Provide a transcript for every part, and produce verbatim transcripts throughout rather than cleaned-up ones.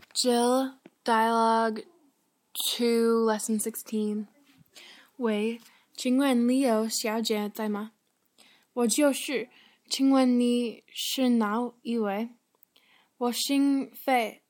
Jill, Dialogue two, Lesson sixteen. 喂，请问李友小姐在吗？我就是，请问你是哪一位？我姓费。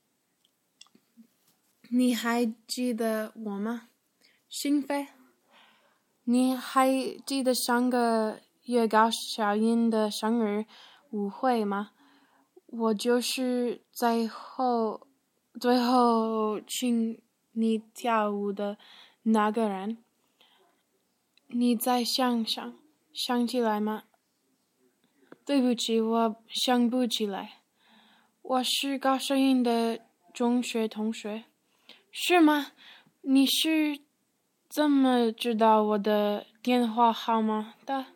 你还记得我吗？姓费？你还记得上个月搞小英的生日舞会吗？我就是最后最后请你跳舞的那个人。你再想想，想起来吗？对不起，我想不起来。我是高小英的中学同学。是吗？你是怎么知道我的电话号码的？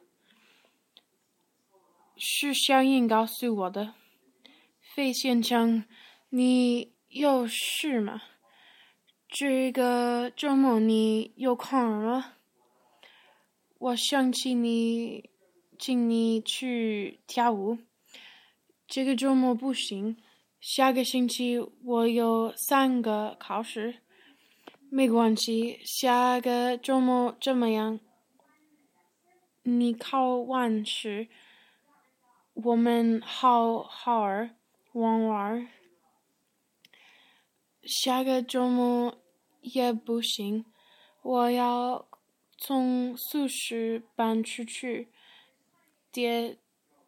是小英告诉我的。费先生，你有事吗？这个周末你有空吗？我想请你，请你去跳舞。这个周末不行，下个星期我有三个考试。没关系，下个周末怎么样？你考完试，我们好好儿玩玩。下个周末也不行，我要从宿舍搬出去，得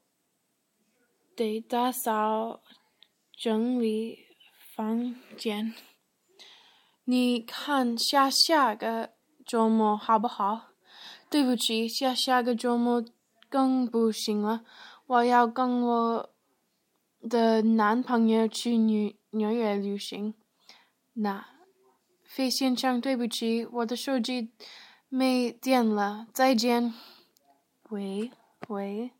得打扫整理房间。你看下下个周末好不好？对不起，下下个周末更不行了，我要跟我的男朋友去纽纽约旅行。那费先生，对不起，我的手机没电了，再见。喂喂。